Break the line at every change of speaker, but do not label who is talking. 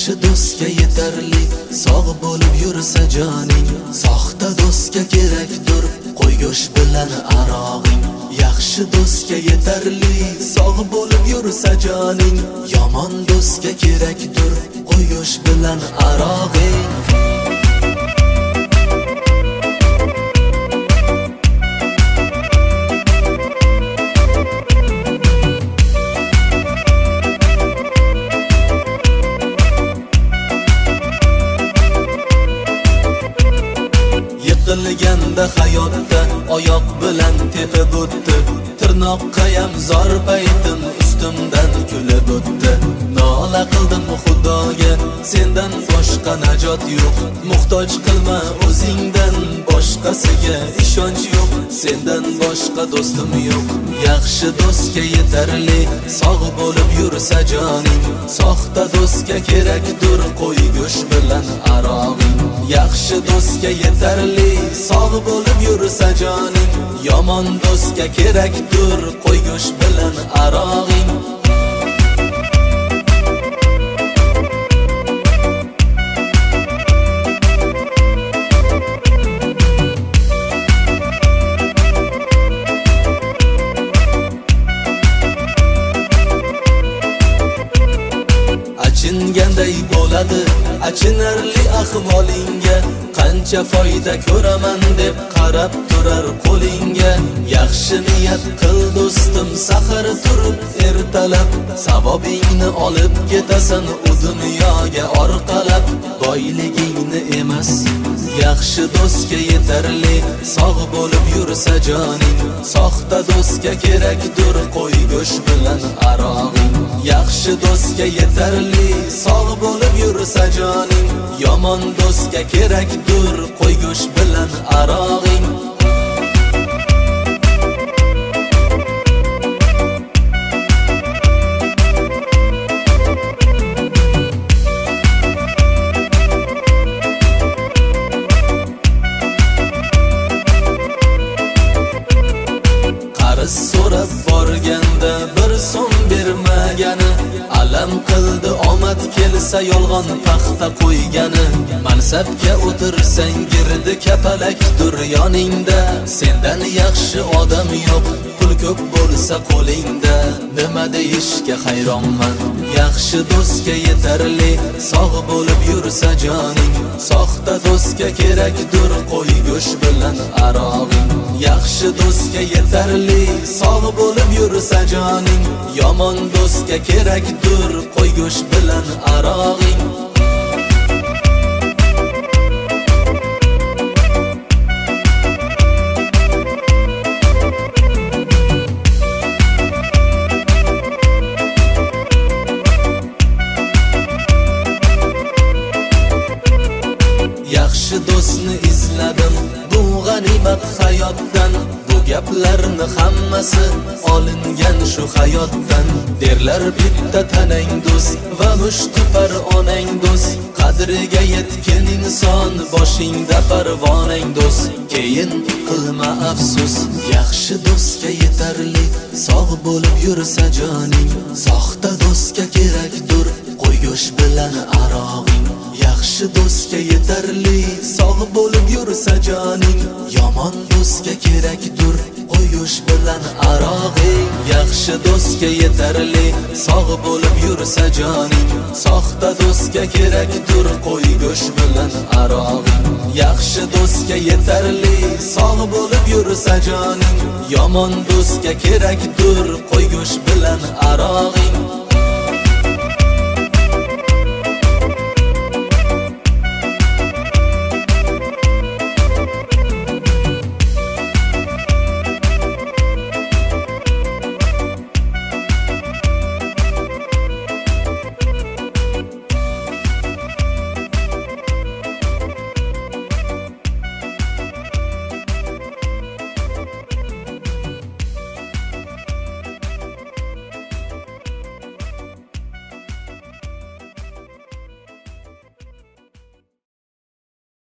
yaxshi do'stga yetarli sog' bo'lib yursa joning, soxta do'stga kerakdir qo'y go'sht bilan arog'ing. Yaxshi do'stga yetarli sog' bo'lib yursa joning, yomon do'stga kerakdir qo'y go'sht bilan arog'ing. Yiqilganda hayotda oyoq bilan tepib o'tdi, tirnoqqayam zor paytim ustimdan kulib o'tdi. Nola qildim Xudoga, sendan boshqa najot yo'q. Muhtoj qilma o'zingdan, boshqasiga ishonch yo'q. Sendan boshqa do'stim yo'q. Yaxshi do'stga yetarli sog' bo'lib yursa joning, soxta do'stga kerakdir qo'y go'sht bilan arog'ing. Yaxshi do'stga yetarli sog' bo'lib yursa joning, yomon do'stga kerakdir qo'y go'sht bilan arog'ing. Achinganday bo'ladi achinarli ahvolingga, qancha foyda ko'raman deb qarab turar qo'lingga. Yaxshi niyat qil do'stim, sahar turib ertalab, savobingni olib ketasan u dunyoga orqalab. Boyligingni emas, yaxshi do'stga yetarli sog' bo'lib yursa joning, soxta do'stga kerakdir qo'y go'sht bilan arog'ing. Yaxshi do'stga yetarli sog' bo'lib yursa joning, yomon do'stga kerakdir qo'y go'sht bilan arog'ing. Qarz so'rab borganda bir so'm bermagani, alam qildi omad kelsa yolg'on paxta qo'ygani. Mansabga o'tirsang girdi kapalakdir yoningda, sendan yaxshi odam yo'q pul ko'p bo'lsa qo'lingda. Nima deyishga hayronman, yaxshi do'stga yetarli sog' bo'lib yursa joning, soxta do'stga kerakdir qo'y go'sht bilan arog'ing. Yaxshi do'stga yetarli sog' bo'lib yursa joning, yomon do'stga kerakdir qo'y go'sht bilan arog'ing. Yaxshi do'stni izladim bu g'animat hayotdan, bu gaplarni hammasi olingan shu hayotdan. Derlar bitta tanang do'st va mushtipar onang do'st, qadriga yetgan inson boshingda parvonang do'st. Keyin qilma afsus, yaxshi do'stga yetarli sog' bo'lib yursa joning, soxta do'stga kerakdir qo'y go'sht bilan arog'ing. Yaxshi do'stga yetarli sog' bo'lib yursa joning, yomon do'stga kerakdir qo'y go'sht bilan arog'ing. Yaxshi do'stga yetarli sog' bo'lib yursa joning, soxta do'stga kerakdir qo'y go'sht bilan arog'ing. Yaxshi do'stga yetarli sog' bo'lib yursa joning, yomon do'stga kerakdir qo'y go'sht bilan arog'ing.